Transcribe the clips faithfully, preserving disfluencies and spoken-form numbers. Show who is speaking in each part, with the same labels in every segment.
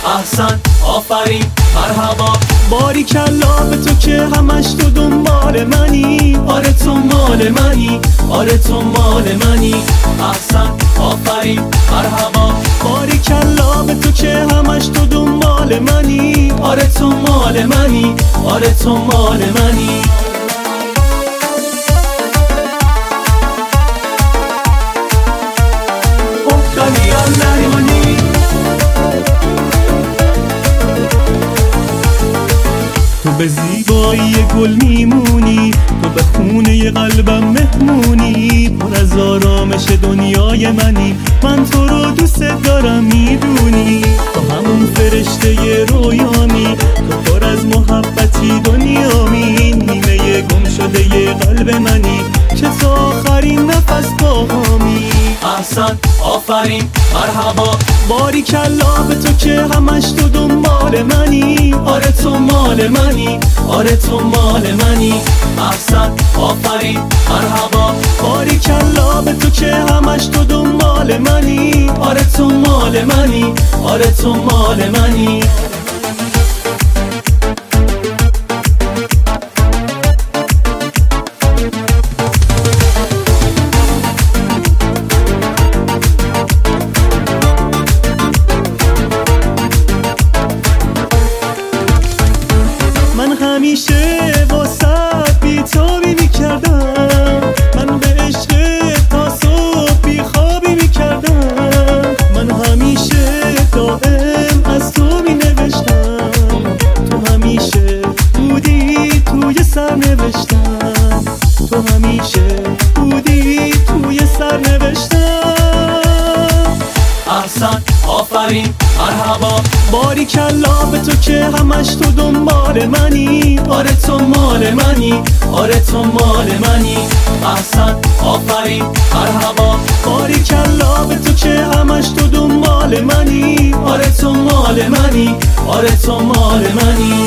Speaker 1: احسن، آفرین، مرحبا.
Speaker 2: باریکلا به تو که همش تو دنبال منی.
Speaker 1: آره تو مال منی، آره تو مال منی. احسن، آفرین، مرحبا.
Speaker 2: باریکلا به تو که همش تو دنبال منی.
Speaker 1: آره تو مال منی، آره تو مال منی.
Speaker 2: تو به زیبایی گل میمونی، تو به خونه قلبم مهمونی. پر از آرامش دنیای منی، من تو رو دوست دارم میدونی. تو همون فرشته رویامی، تو پر از محبتی دنیامی. نیمه گم شده قلب منی که تا آخرین نفس باهامی.
Speaker 1: احسن، آفرین، مرحبا.
Speaker 2: باریکلا به تو که همش تو دنبال منی.
Speaker 1: آره تو مال منی، آره تو مال منی. احسن، آفرین، مرحبا.
Speaker 2: باریکلا به تو که همش تو دنبال منی.
Speaker 1: آره تو مال منی، آره تو مال منی.
Speaker 2: من همیشه واسه بی‌تابی میکردم، من به عشق تا صبح بیخوابی میکردم. من همیشه دائم از تو مینوشتم، تو همیشه بودی توی سر نوشتم. تو همیشه بودی توی سر نوشتم.
Speaker 1: احسن، آفرین، مرحبا.
Speaker 2: باریکلا به تو که همش تو دنبال منی.
Speaker 1: آره تو مال منی، آره تو مال منی. احسن، آفرین، مرحبا.
Speaker 2: باریکلا به تو که همش تو دنبال منی.
Speaker 1: آره تو مال منی، آره تو مال منی.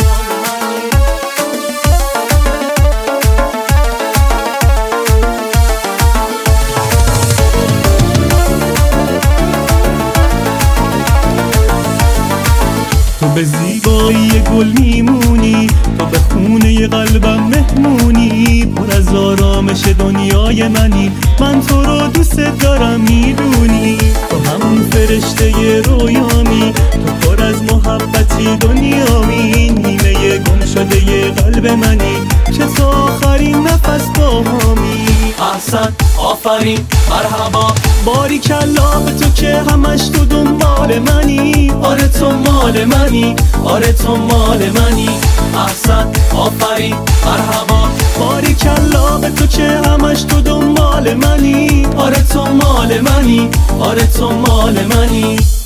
Speaker 2: تو به زیبایی گل میمونی، تو به خونه قلبم مهمونی. پر از آرامش دنیای منی، من تو رو دوست دارم میدونی. تو همون فرشته رویامی، تو پر از محبتی دنیامی. نیمه گم شده قلب منی که تا آخرین نفس باهامی.
Speaker 1: احسن، آفرین، مرحبا.
Speaker 2: باریکلا به تو که همش تو دنبال منی.
Speaker 1: آره تو مال منی، آره تو مال منی. احسن، آفرین، مرحبا.
Speaker 2: باریکلا به تو که همش تو دنبال منی.
Speaker 1: آره تو مال منی، آره تو مال منی.